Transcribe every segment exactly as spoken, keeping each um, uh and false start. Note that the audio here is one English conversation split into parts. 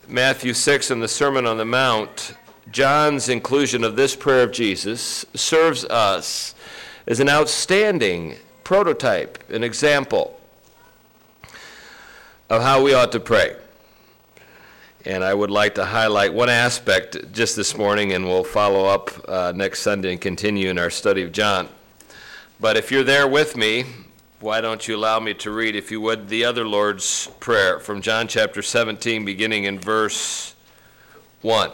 Matthew six and the Sermon on the Mount, John's inclusion of this prayer of Jesus serves us as an outstanding prototype, an example of how we ought to pray. And I would like to highlight one aspect just this morning, and we'll follow up uh, next Sunday and continue in our study of John. But if you're there with me, why don't you allow me to read, if you would, the other Lord's Prayer from John chapter seventeen, beginning in verse one.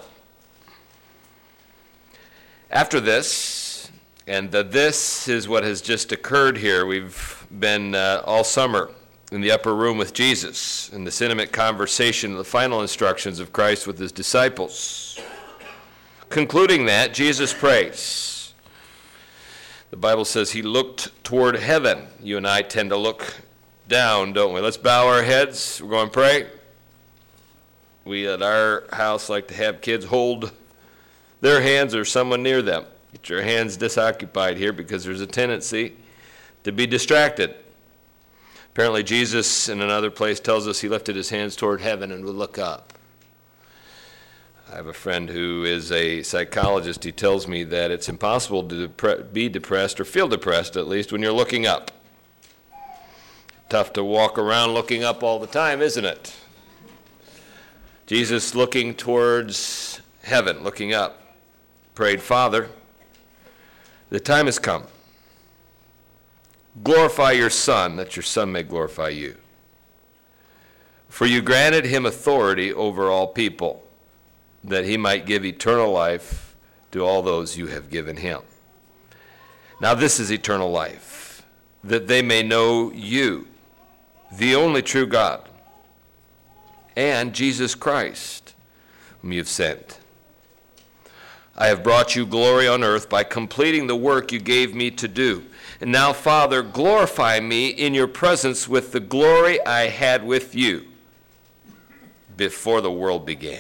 After this, and the this is what has just occurred here. We've been uh, all summer in the upper room with Jesus, in this intimate conversation, the final instructions of Christ with his disciples. Concluding that, Jesus prays. The Bible says he looked toward heaven. You and I tend to look down, don't we? Let's bow our heads. We're going to pray. We at our house like to have kids hold their hands or someone near them. Get your hands disoccupied here because there's a tendency to be distracted. Apparently Jesus in another place tells us he lifted his hands toward heaven and would look up. I have a friend who is a psychologist. He tells me that it's impossible to depre- be depressed or feel depressed, at least when you're looking up. Tough to walk around looking up all the time, isn't it? Jesus looking towards heaven, looking up, prayed, Father, the time has come. Glorify your Son, that your Son may glorify you. For you granted him authority over all people, that he might give eternal life to all those you have given him. Now this is eternal life, that they may know you, the only true God, and Jesus Christ, whom you have sent. I have brought you glory on earth by completing the work you gave me to do. And now, Father, glorify me in your presence with the glory I had with you before the world began.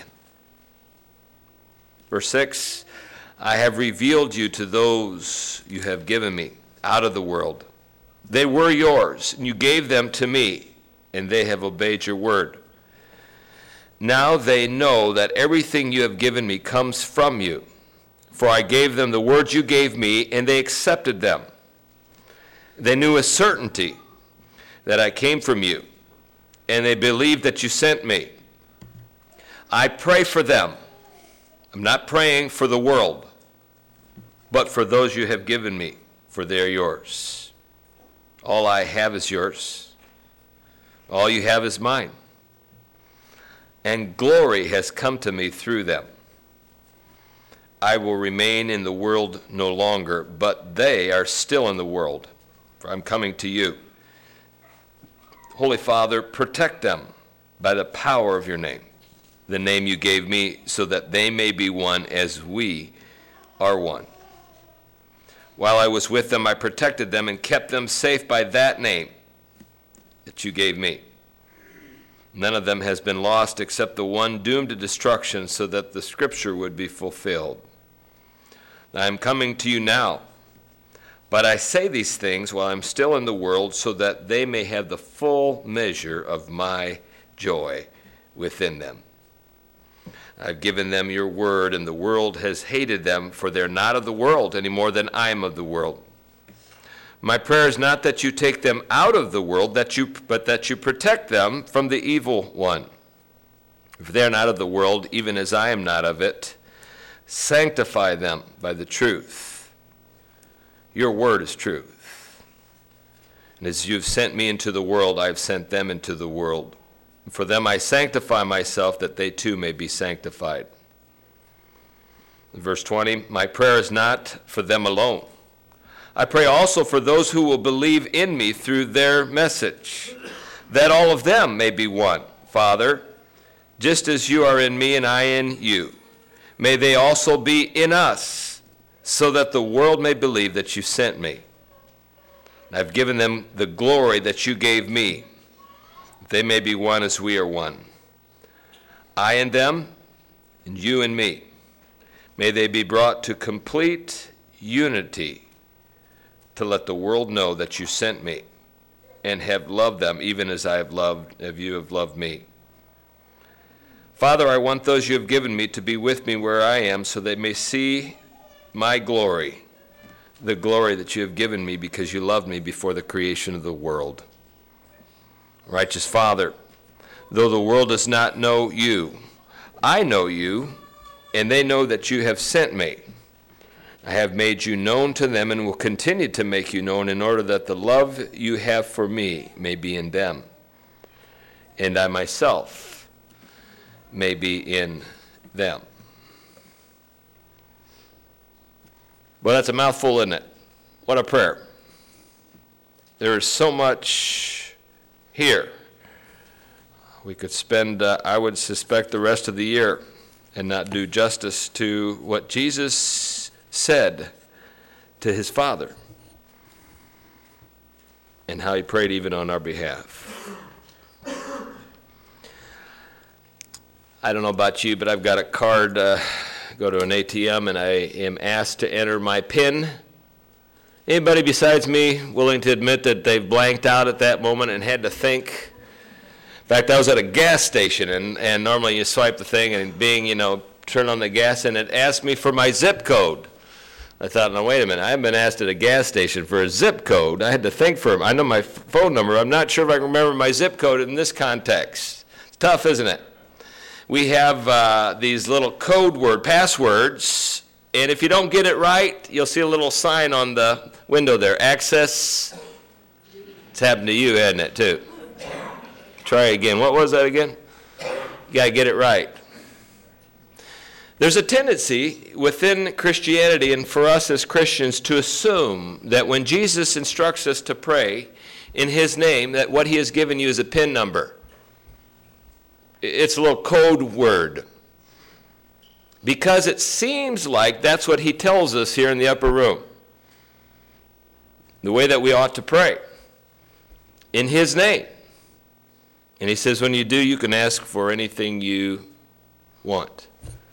Verse six, I have revealed you to those you have given me out of the world. They were yours, and you gave them to me, and they have obeyed your word. Now they know that everything you have given me comes from you. For I gave them the words you gave me, and they accepted them. They knew with certainty that I came from you, and they believed that you sent me. I pray for them. I'm not praying for the world, but for those you have given me, for they are yours. All I have is yours. All you have is mine. And glory has come to me through them. I will remain in the world no longer, but they are still in the world, for I'm coming to you. Holy Father, protect them by the power of your name, the name you gave me, so that they may be one as we are one. While I was with them, I protected them and kept them safe by that name that you gave me. None of them has been lost except the one doomed to destruction, so that the scripture would be fulfilled. I am coming to you now, but I say these things while I'm still in the world, so that they may have the full measure of my joy within them. I've given them your word, and the world has hated them, for they're not of the world any more than I am of the world. My prayer is not that you take them out of the world, that you, but that you protect them from the evil one. If they're not of the world, even as I am not of it, sanctify them by the truth. Your word is truth. And as you've sent me into the world, I've sent them into the world. For them I sanctify myself, that they too may be sanctified. Verse twenty, my prayer is not for them alone. I pray also for those who will believe in me through their message, that all of them may be one. Father, just as you are in me and I in you, may they also be in us, so that the world may believe that you sent me. And I've given them the glory that you gave me, that they may be one as we are one. I and them, and you and me. May they be brought to complete unity, to let the world know that you sent me and have loved them even as I have loved, as you have loved me. Father, I want those you have given me to be with me where I am, so they may see my glory, the glory that you have given me because you loved me before the creation of the world. Righteous Father, though the world does not know you, I know you, and they know that you have sent me. I have made you known to them and will continue to make you known in order that the love you have for me may be in them, and I myself may be in them. Well, that's a mouthful, isn't it? What a prayer. There is so much here. We could spend, uh, I would suspect, the rest of the year and not do justice to what Jesus said to his Father and how he prayed even on our behalf. I don't know about you, but I've got a card, uh, go to an A T M, and I am asked to enter my PIN. Anybody besides me willing to admit that they've blanked out at that moment and had to think? In fact, I was at a gas station, and, and normally you swipe the thing, and being, you know, turn on the gas, and it asked me for my zip code. I thought, no, wait a minute, I haven't been asked at a gas station for a zip code. I had to think for him. I know my phone number. I'm not sure if I can remember my zip code in this context. It's tough, isn't it? We have uh, these little code word passwords, and if you don't get it right, you'll see a little sign on the window there, access. It's happened to you, hasn't it, too? Try again. What was that again? You got to get it right. There's a tendency within Christianity and for us as Christians to assume that when Jesus instructs us to pray in his name, that what he has given you is a PIN number. It's a little code word, because it seems like that's what he tells us here in the upper room, the way that we ought to pray in his name. And he says when you do, you can ask for anything you want.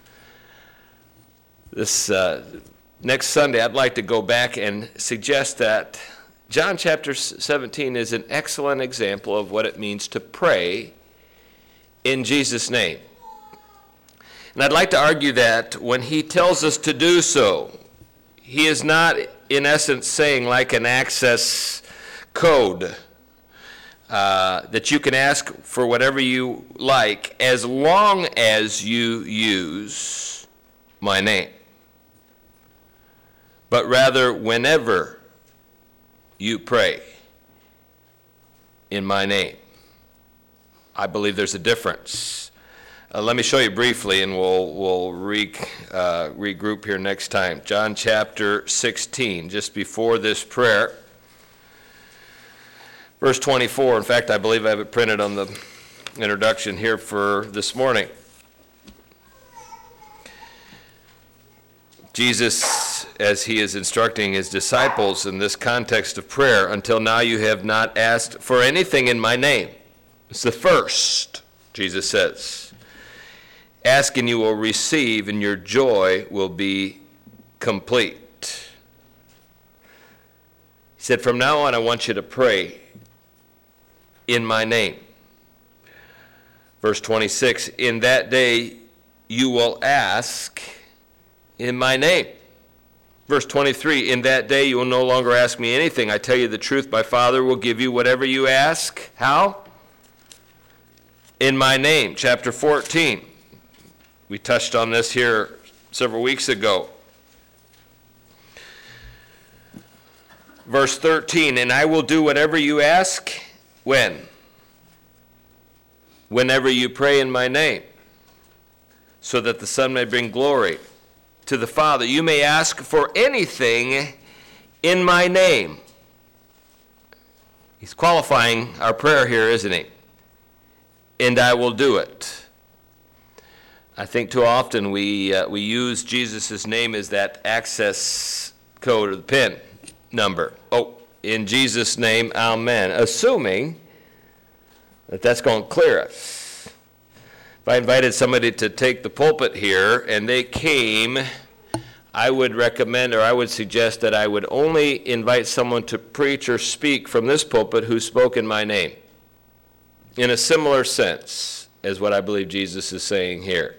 This uh, next Sunday, I'd like to go back and suggest that John chapter seventeen is an excellent example of what it means to pray in Jesus' name. And I'd like to argue that when he tells us to do so, he is not, in essence, saying like an access code uh, that you can ask for whatever you like as long as you use my name. But rather, whenever you pray in my name. I believe there's a difference. Uh, let me show you briefly, and we'll we'll re, uh, regroup here next time. John chapter sixteen, just before this prayer, verse twenty-four. In fact, I believe I have it printed on the introduction here for this morning. Jesus, as he is instructing his disciples in this context of prayer, until now you have not asked for anything in my name. It's the first, Jesus says. Ask and you will receive, and your joy will be complete. He said, from now on, I want you to pray in my name. Verse twenty-six, in that day you will ask in my name. Verse twenty-three, in that day you will no longer ask me anything. I tell you the truth, my Father will give you whatever you ask. How? In my name. Chapter fourteen. We touched on this here several weeks ago. Verse thirteen, and I will do whatever you ask. When? Whenever you pray in my name, so that the Son may bring glory to the Father. You may ask for anything in my name. He's qualifying our prayer here, isn't he? And I will do it. I think too often we uh, we use Jesus' name as that access code or the PIN number. Oh, in Jesus' name, amen. Assuming that that's going to clear us. If I invited somebody to take the pulpit here and they came, I would recommend or I would suggest that I would only invite someone to preach or speak from this pulpit who spoke in my name. In a similar sense, as what I believe Jesus is saying here.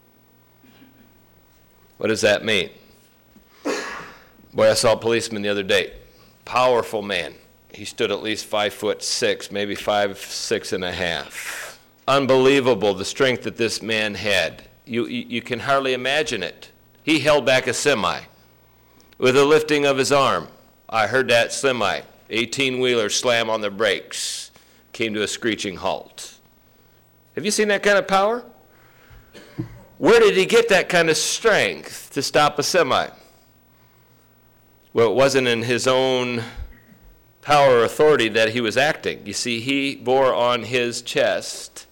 What does that mean? Boy, I saw a policeman the other day. Powerful man. He stood at least five foot six, maybe five, six and a half. Unbelievable the strength that this man had. You, you, you can hardly imagine it. He held back a semi with a lifting of his arm. I heard that semi, eighteen-wheeler, slam on the brakes, came to a screeching halt. Have you seen that kind of power? Where did he get that kind of strength to stop a semi? Well, it wasn't in his own power or authority that he was acting. You see, he bore on his chest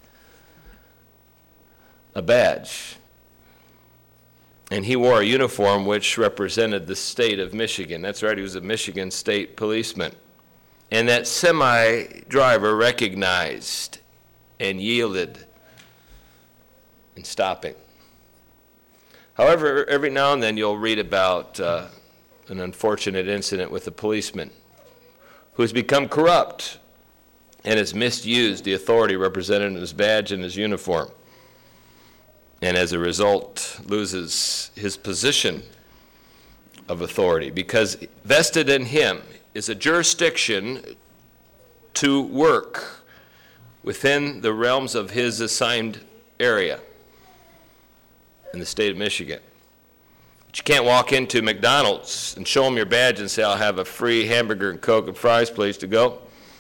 a badge. And he wore a uniform which represented the state of Michigan. That's right, he was a Michigan state policeman. And that semi-driver recognized and yielded in stopping. However, every now and then you'll read about uh, an unfortunate incident with a policeman who has become corrupt and has misused the authority represented in his badge and his uniform, and as a result loses his position of authority, because vested in him is a jurisdiction to work within the realms of his assigned area in the state of Michigan. But you can't walk into McDonald's and show them your badge and say, I'll have a free hamburger and Coke and fries, please, to go.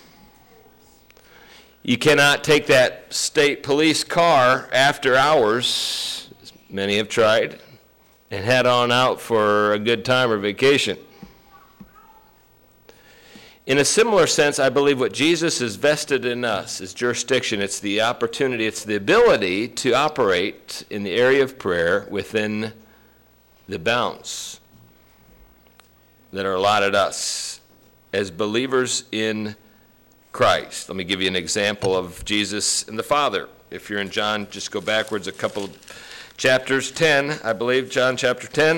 You cannot take that state police car after hours, as many have tried, and head on out for a good time or vacation. In a similar sense, I believe what Jesus has vested in us is jurisdiction. It's the opportunity, it's the ability to operate in the area of prayer within the bounds that are allotted us as believers in Christ. Let me give you an example of Jesus and the Father. If you're in John, just go backwards a couple of chapters. ten, I believe, John chapter ten.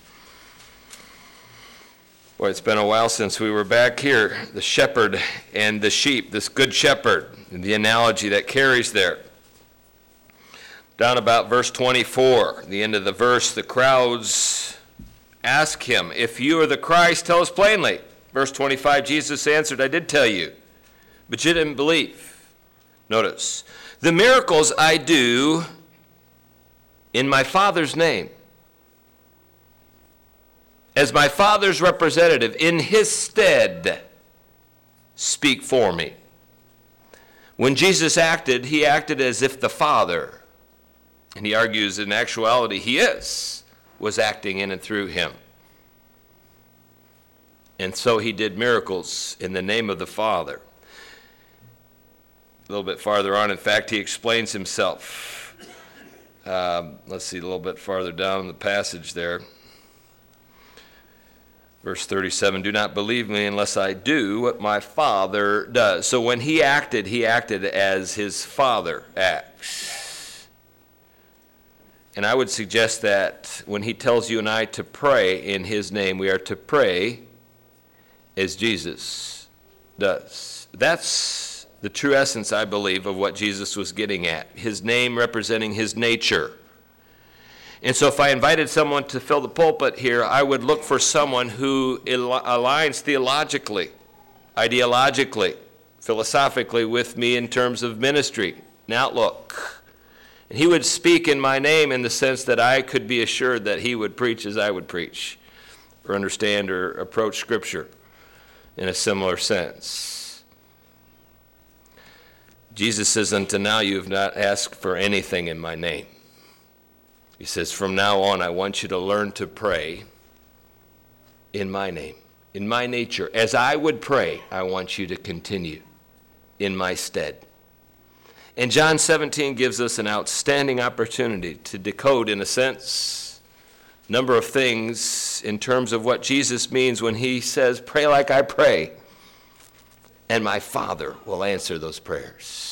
Boy, it's been a while since we were back here. The shepherd and the sheep, this good shepherd, and the analogy that carries there. Down about verse twenty-four, the end of the verse, the crowds ask him, if you are the Christ, tell us plainly. Verse twenty-five, Jesus answered, I did tell you, but you didn't believe. Notice, the miracles I do in my Father's name, as my Father's representative, in his stead, speak for me. When Jesus acted, he acted as if the Father, and he argues in actuality he is, was acting in and through him. And so he did miracles in the name of the Father. A little bit farther on, in fact, he explains himself. Um, let's see, a little bit farther down in the passage there. Verse thirty-seven, do not believe me unless I do what my Father does. So when he acted, he acted as his Father acts. And I would suggest that when he tells you and I to pray in his name, we are to pray as Jesus does. That's the true essence, I believe, of what Jesus was getting at. His name representing his nature. And so if I invited someone to fill the pulpit here, I would look for someone who aligns theologically, ideologically, philosophically with me in terms of ministry and outlook. And he would speak in my name in the sense that I could be assured that he would preach as I would preach, or understand or approach Scripture in a similar sense. Jesus says, until now you have not asked for anything in my name. He says, from now on, I want you to learn to pray in my name, in my nature. As I would pray, I want you to continue in my stead. And John seventeen gives us an outstanding opportunity to decode, in a sense, a number of things in terms of what Jesus means when he says, pray like I pray, and my Father will answer those prayers.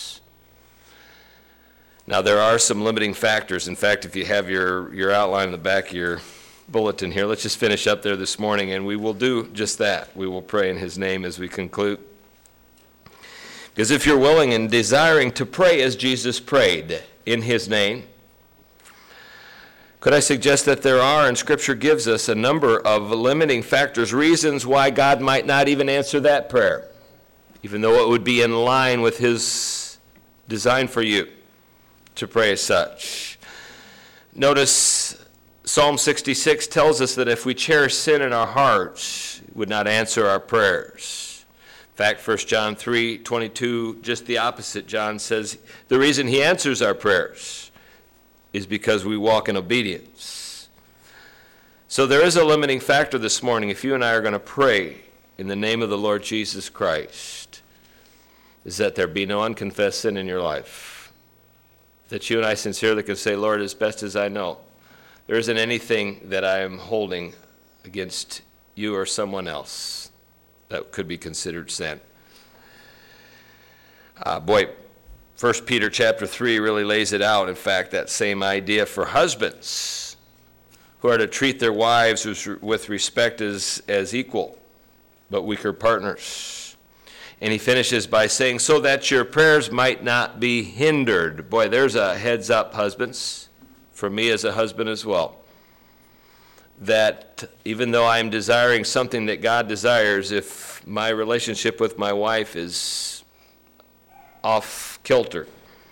Now, there are some limiting factors. In fact, if you have your, your outline in the back of your bulletin here, let's just finish up there this morning, and we will do just that. We will pray in his name as we conclude. Because if you're willing and desiring to pray as Jesus prayed in his name, could I suggest that there are, and Scripture gives us a number of limiting factors, reasons why God might not even answer that prayer, even though it would be in line with his design for you to pray as such. Notice Psalm sixty-six tells us that if we cherish sin in our hearts, it would not answer our prayers. In fact, First John three twenty-two, just the opposite. John says the reason he answers our prayers is because we walk in obedience. So there is a limiting factor this morning. If you and I are going to pray in the name of the Lord Jesus Christ, is that there be no unconfessed sin in your life. That you and I sincerely can say, Lord, as best as I know, there isn't anything that I am holding against you or someone else that could be considered sin. Uh, boy, First Peter chapter three really lays it out. In fact, that same idea for husbands who are to treat their wives with respect as, as equal, but weaker partners. And he finishes by saying, so that your prayers might not be hindered. Boy, there's a heads up, husbands, for me as a husband as well. That even though I'm desiring something that God desires, if my relationship with my wife is off kilter,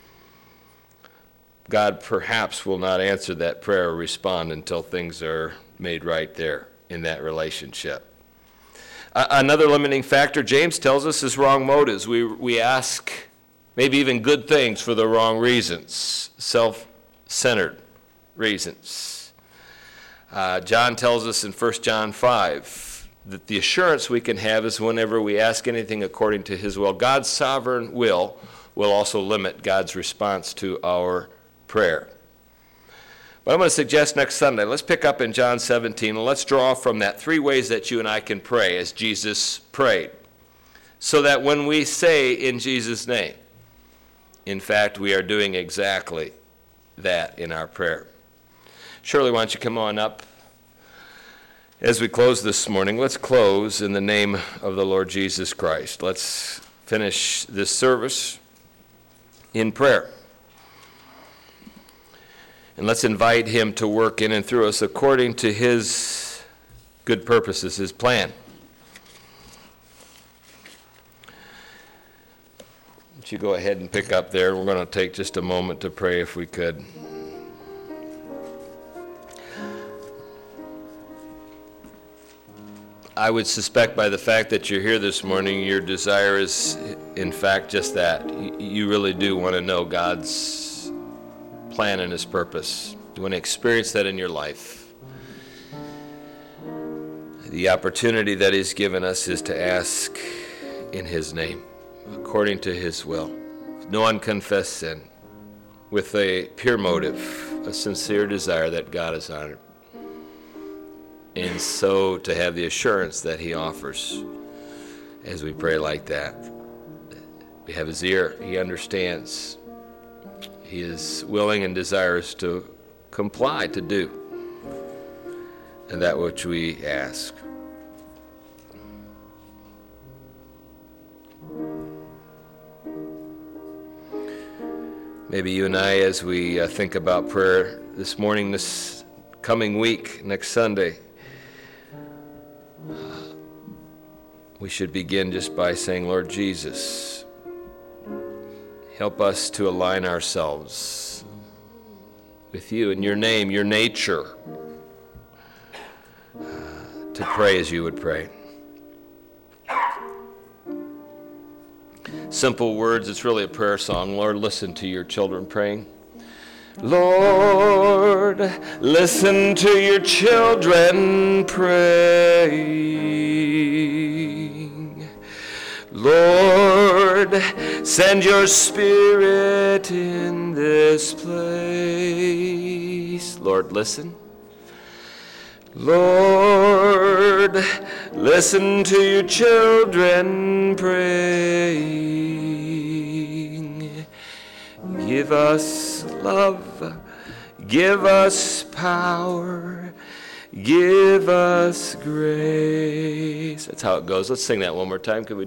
God perhaps will not answer that prayer or respond until things are made right there in that relationship. Uh, another limiting factor, James tells us, is wrong motives. We, we ask maybe even good things for the wrong reasons, self-centered reasons. Uh, John tells us in First John five that the assurance we can have is whenever we ask anything according to his will. God's sovereign will will also limit God's response to our prayer. But I'm going to suggest next Sunday, let's pick up in John seventeen, and let's draw from that three ways that you and I can pray as Jesus prayed. So that when we say in Jesus' name, in fact, we are doing exactly that in our prayer. Shirley, why don't you come on up? As we close this morning, let's close in the name of the Lord Jesus Christ. Let's finish this service in prayer. And let's invite him to work in and through us according to his good purposes, his plan. Would you go ahead and pick up there? We're going to take just a moment to pray if we could. I would suspect by the fact that you're here this morning, your desire is, in fact, just that. You really do want to know God's plan and his purpose. You want to experience that in your life. The opportunity that he's given us is to ask in his name, according to his will. No unconfessed sin, with a pure motive, a sincere desire that God is honored. And so to have the assurance that he offers as we pray like that. We have his ear. He understands. He is willing and desirous to comply, to do, and that which we ask. Maybe you and I, as we uh, think about prayer this morning, this coming week, next Sunday, we should begin just by saying, Lord Jesus, help us to align ourselves with you in your name, your nature, uh, to pray as you would pray. Simple words, it's really a prayer song. Lord, listen to your children praying. Lord, listen to your children praying. Lord, send your spirit in this place. Lord, listen. Lord, listen to your children praying. Give us love, give us power, give us grace. That's how it goes. Let's sing that one more time. Could we